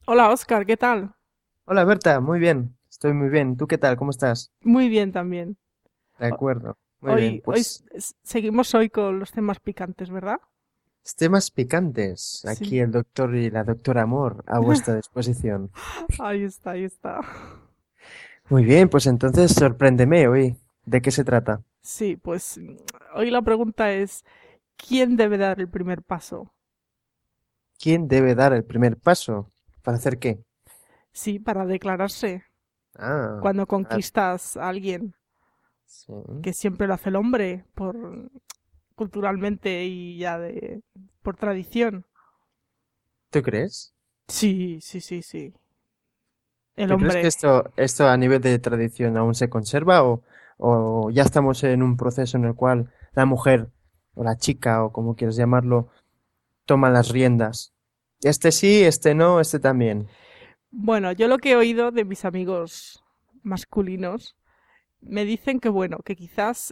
Hola Oscar, ¿qué tal? Hola Berta, muy bien, estoy muy bien. ¿Tú qué tal? ¿Cómo estás? Muy bien también. De Ho- acuerdo, muy bien. Hoy Pues seguimos hoy con los temas picantes, ¿verdad? temas picantes. Aquí Sí. el doctor y la doctora Amor a vuestra disposición. Ahí está, ahí está. Muy bien, pues entonces sorpréndeme hoy. ¿De qué se trata? Sí, pues hoy la pregunta es, ¿quién debe dar el primer paso? ¿Quién debe dar el primer paso? ¿Para hacer qué? Sí, para declararse. Ah, Cuando ah, conquistas a alguien, sí. que siempre lo hace el hombre, por culturalmente y por tradición. ¿Tú crees? Sí, sí, sí, sí. El ¿Tú crees que hombre. esto a nivel de tradición aún se conserva o ya estamos en un proceso en el cual la mujer o la chica o como quieras llamarlo toma las riendas? Este sí, este no, este también. Bueno, yo lo que he oído de mis amigos masculinos me dicen que bueno, que quizás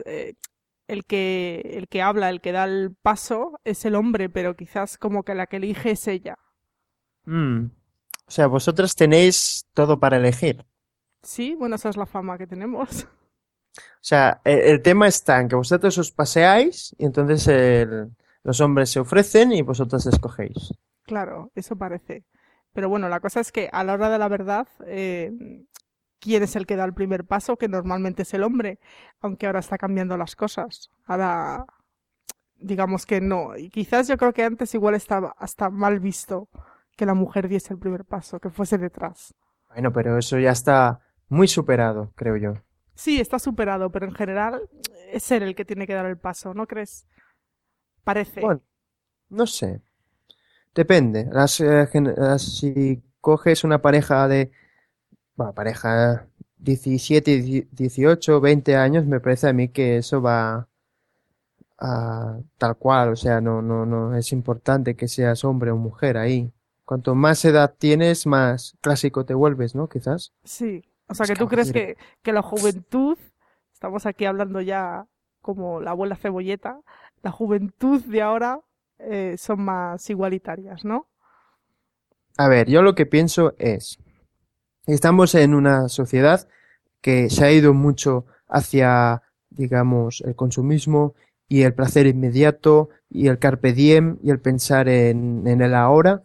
el que habla, el que da el paso es el hombre, pero quizás como que la que elige es ella. Mm. O sea, vosotras tenéis todo para elegir. Sí, bueno, esa es la fama que tenemos. O sea, el tema está en que vosotros os paseáis y entonces los hombres se ofrecen y vosotras escogéis. Claro, eso parece. Pero bueno, la cosa es que a la hora de la verdad, ¿quién es el que da el primer paso? Que normalmente es el hombre, aunque ahora está cambiando las cosas. Ahora, digamos que no. Y quizás yo creo que antes igual estaba hasta mal visto que la mujer diese el primer paso, que fuese detrás. Bueno, pero eso ya está muy superado, creo yo. Sí, está superado, pero en general es él el que tiene que dar el paso, ¿no crees? Parece. Bueno, no sé. Depende. Si coges una pareja de, bueno, pareja 17, 18, 20 años, me parece a mí que eso va tal cual, o sea, no es importante que seas hombre o mujer ahí. Cuanto más edad tienes, más clásico te vuelves, ¿no? Quizás. Sí. O sea, Más que tú crees caballero. que la juventud, estamos aquí hablando ya como la abuela cebolleta, la juventud de ahora son más igualitarias, ¿no? A ver, yo lo que pienso es, estamos en una sociedad que se ha ido mucho hacia, digamos, el consumismo y el placer inmediato y el carpe diem y el pensar en el ahora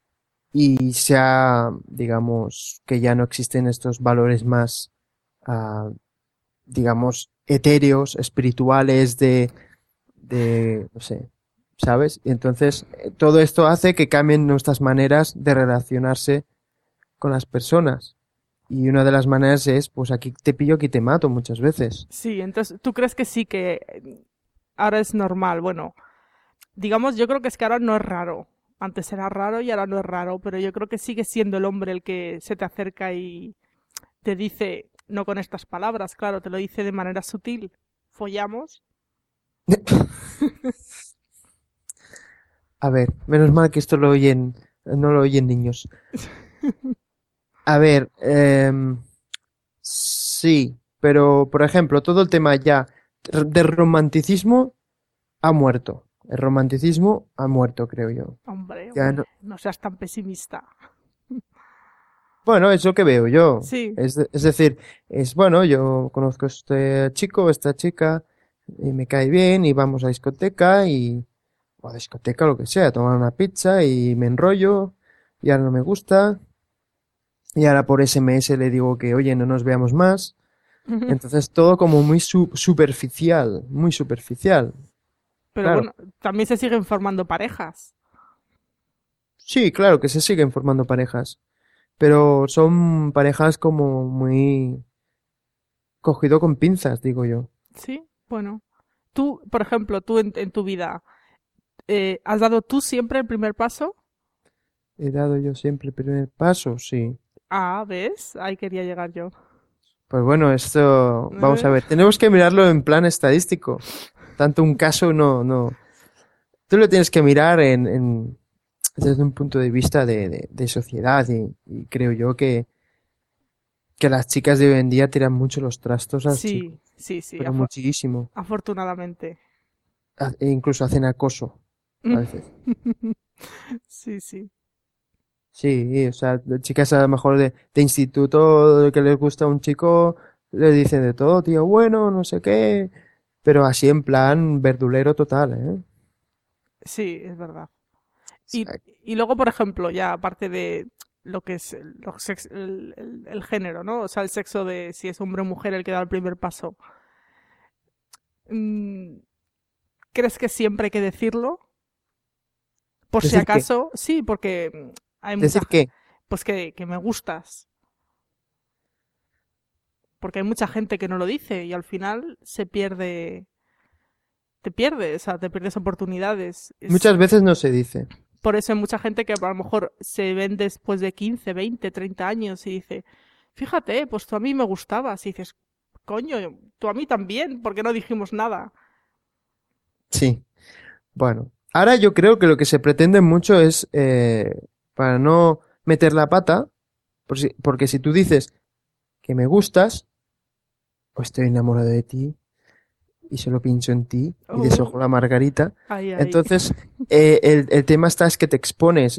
y se ha, digamos, que ya no existen estos valores más ah, digamos, etéreos, espirituales, no sé, ¿sabes? Y entonces, todo esto hace que cambien nuestras maneras de relacionarse con las personas. Y una de las maneras es, pues aquí te pillo, aquí te mato muchas veces. Sí, entonces tú crees que sí que ahora es normal. Bueno, digamos, yo creo que es que ahora no es raro. Antes era raro y ahora no es raro, pero yo creo que sigue siendo el hombre el que se te acerca y te dice, no con estas palabras, claro, te lo dice de manera sutil. Follamos. A ver, menos mal que esto lo oyen, no lo oyen niños. A ver, sí, pero por ejemplo, todo el tema ya de romanticismo ha muerto. El romanticismo ha muerto, creo yo. Hombre, Ya hombre, no, no seas tan pesimista. bueno, es lo que veo yo. Sí, Es decir, es bueno, yo conozco a este chico, esta chica, y me cae bien, y vamos a discoteca, o a discoteca, lo que sea, a tomar una pizza, y me enrollo, y ahora no me gusta, y ahora por SMS le digo que, oye, no nos veamos más. Entonces todo como muy superficial, muy superficial. pero Claro, bueno, también se siguen formando parejas. sí, claro que se siguen formando parejas, pero son parejas como muy cogido con pinzas, digo yo. Sí, bueno. Tú, por ejemplo, tú en tu vida, ¿has dado tú siempre el primer paso? ¿He dado yo siempre el primer paso? Sí. Ah, ¿ves? Ahí quería llegar yo. Pues bueno, esto, vamos a ¿Eh? ver, tenemos que mirarlo en plan estadístico. Tanto un caso no. Tú lo tienes que mirar desde un punto de vista de sociedad y creo yo que las chicas de hoy en día tiran mucho los trastos a los Sí, chicos, sí, sí, pero muchísimo. afortunadamente. E incluso hacen acoso a veces. Sí, sí. Sí, o sea, de chicas a lo mejor de instituto que les gusta un chico, le dicen de todo, tío, bueno, no sé qué, pero así en plan verdulero total, ¿eh? Sí, es verdad. O Y, sea, y luego, por ejemplo, ya aparte de lo que es el género, ¿no? O sea, el sexo de si es hombre o mujer el que da el primer paso. mm, ¿Crees que siempre hay que decirlo? Por si decir qué, acaso, sí, porque hay mucha, decir qué. pues que me gustas. Porque hay mucha gente que no lo dice y al final se pierde, te pierdes, o sea, te pierdes oportunidades. Muchas veces no se dice. Por eso hay mucha gente que a lo mejor se ven después de 15, 20, 30 años y dice, fíjate, pues tú a mí me gustabas. Y dices, coño, tú a mí también, ¿por qué no dijimos nada? Sí, bueno. Ahora yo creo que lo que se pretende mucho es, para no meter la pata, porque si tú dices que me gustas, o estoy enamorado de ti, y solo pienso en ti, y Oh, deshojo la margarita, ay, ay. entonces el tema está es que te expones,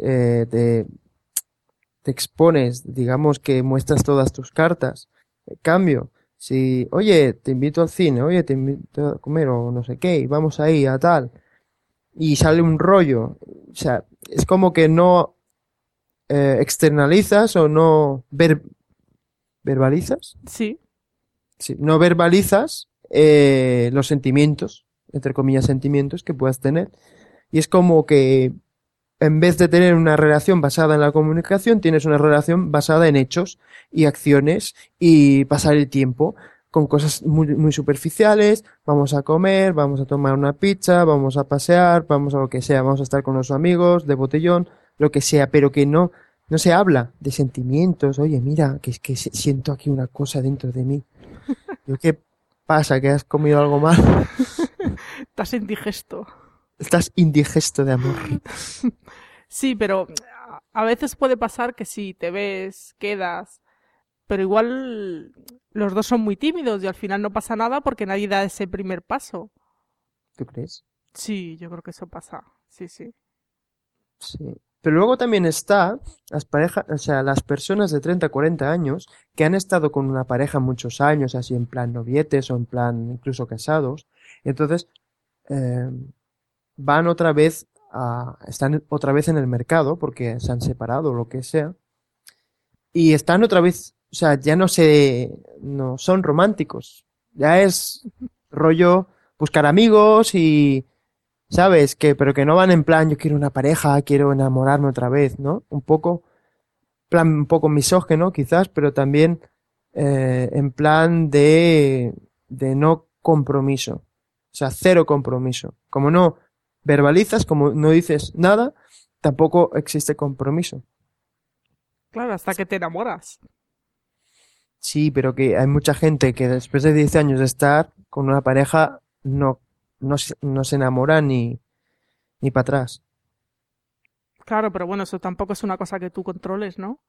te expones, digamos que muestras todas tus cartas. En cambio, si, oye, te invito al cine, oye, te invito a comer o no sé qué, y vamos ahí a tal, y sale un rollo, o sea, es como que no externalizas o no verbalizas, Sí, sí, no verbalizas los sentimientos, entre comillas, sentimientos que puedas tener. Y es como que en vez de tener una relación basada en la comunicación, tienes una relación basada en hechos y acciones y pasar el tiempo con cosas muy, muy superficiales. Vamos a comer, vamos a tomar una pizza, vamos a pasear, vamos a lo que sea, vamos a estar con los amigos, de botellón, lo que sea, pero que no se habla de sentimientos. Oye, mira, que es que siento aquí una cosa dentro de mí. Yo, ¿qué pasa? ¿Que has comido algo mal? estás indigesto. Estás indigesto de amor. Sí, pero a veces puede pasar que si te ves, quedas, pero igual los dos son muy tímidos y al final no pasa nada porque nadie da ese primer paso. ¿Tú crees? Sí, yo creo que eso pasa. Sí, sí. Sí. Pero luego también está las parejas, o sea, las personas de 30, 40 años que han estado con una pareja muchos años, así en plan novietes o en plan incluso casados. Entonces, eh, van otra vez están otra vez en el mercado porque se han separado o lo que sea. Y están otra vez, o sea, ya no son románticos. Ya es rollo buscar amigos y ¿sabes? Pero que no van en plan, yo quiero una pareja, quiero enamorarme otra vez, ¿no? Un poco, plan un poco misógino quizás, pero también en plan de no compromiso. O sea, cero compromiso. Como no verbalizas, como no dices nada, tampoco existe compromiso. Claro, hasta que te enamoras. Sí, pero que hay mucha gente que después de 10 años de estar con una pareja no se enamora ni para atrás. Claro, pero bueno, eso tampoco es una cosa que tú controles, ¿no?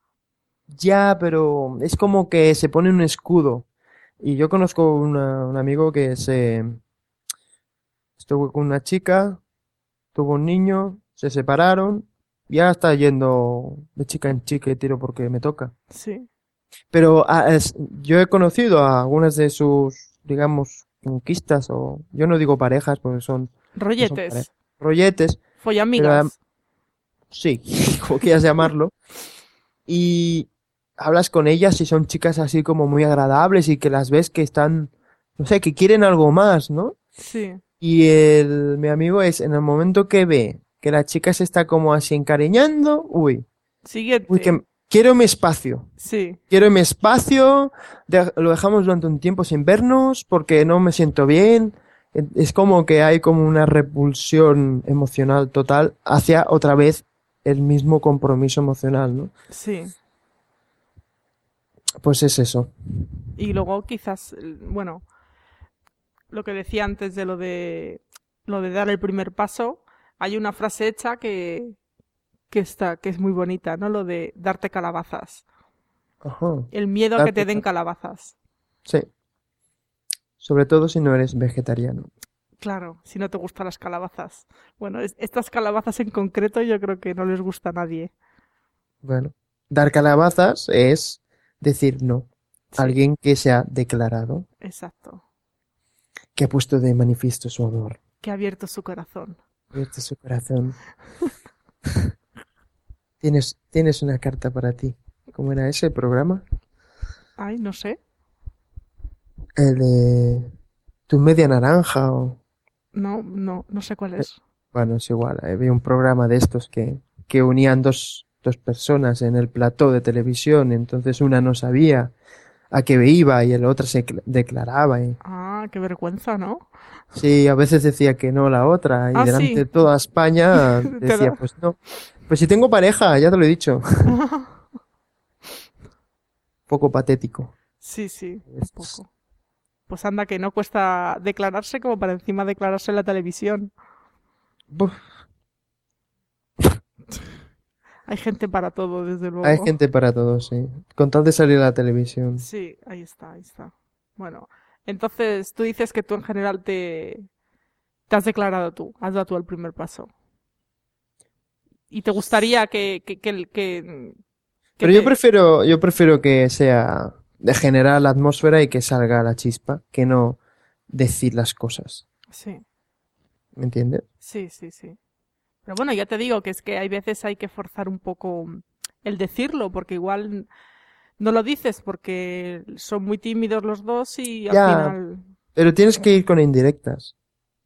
Ya, pero es como que se pone un escudo. Y yo conozco un amigo que se estuvo con una chica, tuvo un niño, se separaron, ya está yendo de chica en chica y tiro porque me toca. Sí. Pero yo he conocido a algunas de sus, digamos, conquistas, o yo no digo parejas porque no son parejas, Rolletes, rolletes, pero follamigas. sí, como quieras llamarlo. Y hablas con ellas y son chicas así como muy agradables y que las ves que están, no sé, que quieren algo más, ¿no? Sí. Y mi amigo es, en el momento que ve que la chica se está como así encariñando, uy, Siguiente. Sí. quiero mi espacio, lo dejamos durante un tiempo sin vernos porque no me siento bien. Es como que hay como una repulsión emocional total hacia otra vez el mismo compromiso emocional, ¿no? Sí. Pues es eso. Y luego quizás, bueno, lo que decía antes de lo de dar el primer paso, hay una frase hecha que es muy bonita, ¿no? Lo de darte calabazas. Ajá. El miedo a que te Darte den cal- calabazas. Sí, sobre todo si no eres vegetariano. Claro, si no te gustan las calabazas. Bueno, estas calabazas en concreto yo creo que no les gusta a nadie. Bueno, dar calabazas es decir no. Sí, Alguien que se ha declarado, exacto. que ha puesto de manifiesto su amor, Que ha abierto su corazón. abierto su corazón. Tienes una carta para ti. ¿Cómo era ese programa? Ay, no sé. El de tu media naranja o... No, no, no sé cuál eh, es. Bueno, es igual. Había un programa de estos que unían dos personas en el plató de televisión. Entonces una no sabía a qué iba y el otro se declaraba. Y, Ah, qué vergüenza, ¿no? sí, a veces decía que no la otra y Ah, delante sí. de toda España Te decía, da. pues no. Pues si tengo pareja, ya te lo he dicho. Poco patético. Sí, sí, un Es- poco. Pues anda, que no cuesta declararse como para encima declararse en la televisión. Buf, Hay gente para todo, desde hay luego. gente para todo, sí. Con tal de salir a la televisión. Sí, ahí está, ahí está. Bueno, entonces tú dices que tú en general te has declarado tú, has dado tú el primer paso. ¿Y te gustaría que Pero te... yo prefiero que sea de generar la atmósfera y que salga la chispa, que no decir las cosas. Sí, ¿Me entiendes? sí, sí, sí. Pero bueno, ya te digo que es que hay veces hay que forzar un poco el decirlo, porque igual no lo dices porque son muy tímidos los dos y al Ya, final... pero tienes que ir con indirectas.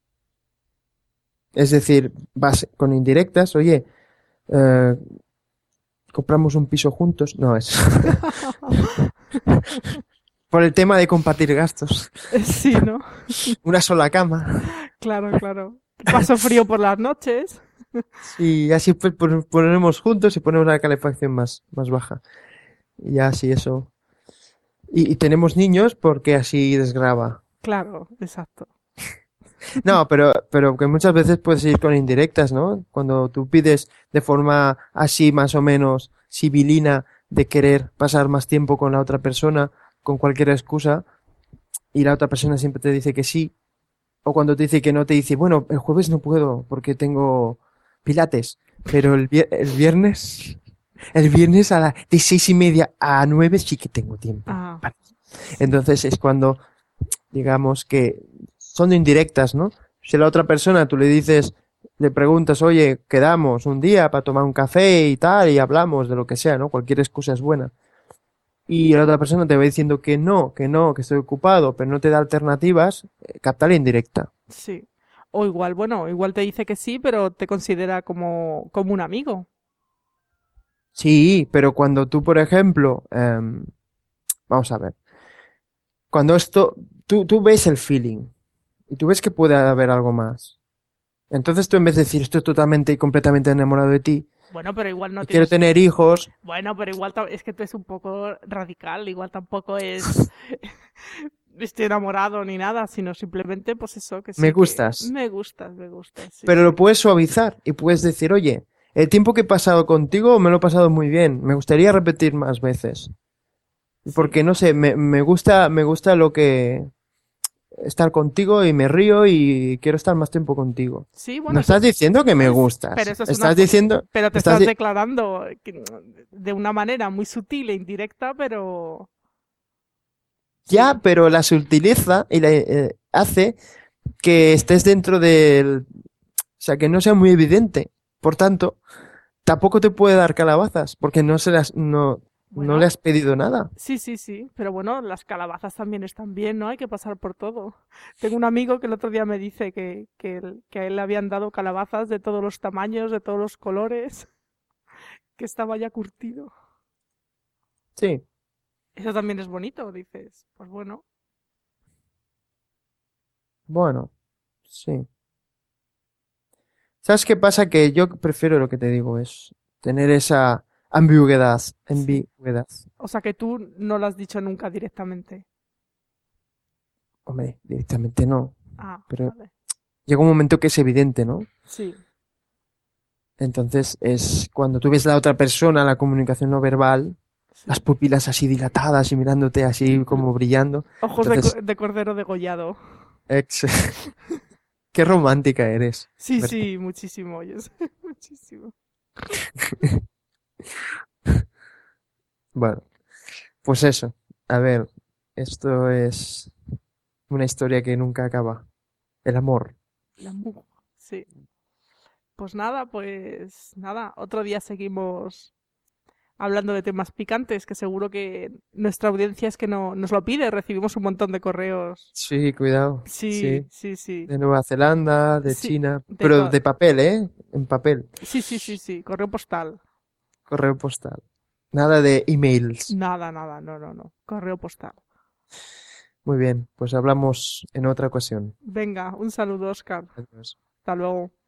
Es decir, vas con indirectas, oye, eh, compramos un piso juntos. No, es por el tema de compartir gastos. Sí, ¿no? Una sola cama. Claro, claro. Paso frío por las noches. Sí, así pues ponemos juntos y ponemos la calefacción más baja. Y ya así eso. Y tenemos niños porque así desgrava. Claro, exacto. No, pero que muchas veces puedes ir con indirectas, ¿no? Cuando tú pides de forma así más o menos sibilina de querer pasar más tiempo con la otra persona, con cualquier excusa, y la otra persona siempre te dice que sí, o cuando te dice que no, te dice, bueno, el jueves no puedo porque tengo pilates, pero el viernes de 6:30 a 9 sí que tengo tiempo. Ah, Vale. sí. Entonces es cuando digamos que son indirectas, ¿no? Si a la otra persona tú le dices, le preguntas, oye, quedamos un día para tomar un café y tal, y hablamos de lo que sea, ¿no? Cualquier excusa es buena. Y la otra persona te va diciendo que no, que estoy ocupado, pero no te da alternativas, capta la indirecta. Sí. O igual, bueno, igual te dice que sí, pero te considera como un amigo. Sí, pero cuando tú, por ejemplo, vamos a ver, cuando esto, tú ves el feeling y tú ves que puede haber algo más. Entonces tú en vez de decir estoy totalmente y completamente enamorado de ti, Bueno, pero igual no y quiero tienes... tener hijos, Bueno, pero igual es que tú es un poco radical, igual tampoco es estoy enamorado ni nada, sino simplemente pues eso, que me sí, que gustas, me gustas, sí, pero lo sí. puedes suavizar y puedes decir, oye, el tiempo que he pasado contigo me lo he pasado muy bien, me gustaría repetir más veces, Sí, porque no sé, me gusta lo que estar contigo y me río y quiero estar más tiempo contigo. sí, No bueno, eso estás diciendo que me pero gustas, eso es una... estás diciendo, Pero te estás estás di- declarando de una manera muy sutil e indirecta, pero ya, sí, pero la sutileza y hace que estés dentro del, o sea, que no sea muy evidente. Por tanto, tampoco te puede dar calabazas, porque no le bueno, has pedido nada. sí, sí, sí, pero bueno, las calabazas también están bien, ¿no? Hay que pasar por todo. Tengo un amigo que el otro día me dice que a él le habían dado calabazas de todos los tamaños, de todos los colores, que estaba ya curtido. Sí, Eso también es bonito, dices. Pues bueno, bueno, sí. ¿Sabes qué pasa? Que yo prefiero lo que te digo, es tener esa ambigüedad, sí. ambigüedad. O sea que tú no lo has dicho nunca directamente. Hombre, directamente no, Ah, pero vale. llega un momento que es evidente, ¿no? Sí, Entonces es cuando tú ves a la otra persona, la comunicación no verbal, las sí. pupilas así dilatadas y mirándote así como brillando. Ojos Entonces, de cordero degollado. ex, qué romántica eres, Sí, ¿verdad? sí, muchísimo, yo sé, muchísimo. Bueno, pues eso. A ver, esto es una historia que nunca acaba. El amor. La mu- Sí. Pues nada, otro día seguimos hablando de temas picantes, que seguro que nuestra audiencia es que no nos lo pide, recibimos un montón de correos. Sí, cuidado. Sí, Sí. sí, sí. De Nueva Zelanda, de Sí, China. de Pero todo. de papel, ¿eh? En papel. Sí, sí, sí, sí, correo postal. Correo postal. Nada de emails. Nada, nada, no, no, no. Correo postal. Muy bien, pues hablamos en otra ocasión. Venga, un saludo, Oscar. Adiós. Hasta luego.